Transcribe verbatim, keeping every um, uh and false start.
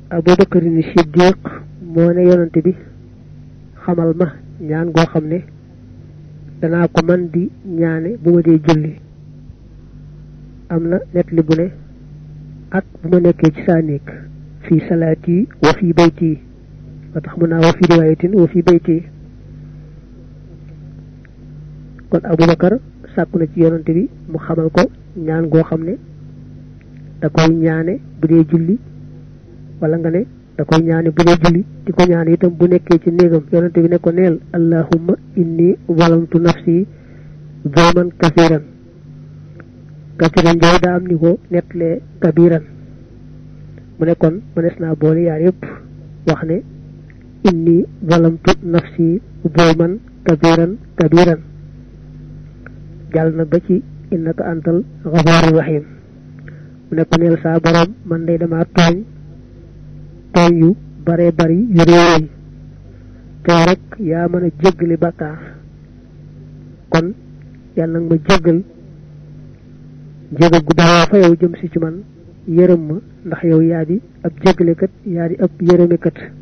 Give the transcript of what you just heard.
Abu Bakr ni Siddiq moo ne yonante bi xamal ma ñaan goo xam ne danaa ko man di ñaane bu ma dee julli am na net li bu ne ak bu ma nekkee ci saa néeg fi salaati wa fi bayti ba tax mu naa wa fi riwaayatin wa fi bayti kon Abu Bakar sàkku na ci yonante bi mu xamal ko ñaan goo xam ne da koy ñaane bu dee julli wala nga ne da koy ñaane bu dee julli di ko ñaane itam bu nekkee ci néegam yonante bi ne ko neel allahumma inni zalamtu nafsi zulman kasiran kasiran jooy daa am ni ko nettlee kabiran mu ne kon mënees naa boole yaar yëpp wax ne inni zalamtu nafsi zulman kabiran kabiran jàll na ba ci innaka antal ghafurur rahim mu ne ko neel saa borom man day dama tooñ tooñ yu bare bari yu réew te rek yaa mën a jéggale bàkkaar kon yàlla nag ma jéggal jégal gu bawoo fa yow jëm si ci man yërëm ma ndax yow yaa di ab jéggalekat yaa di ab yërëmekat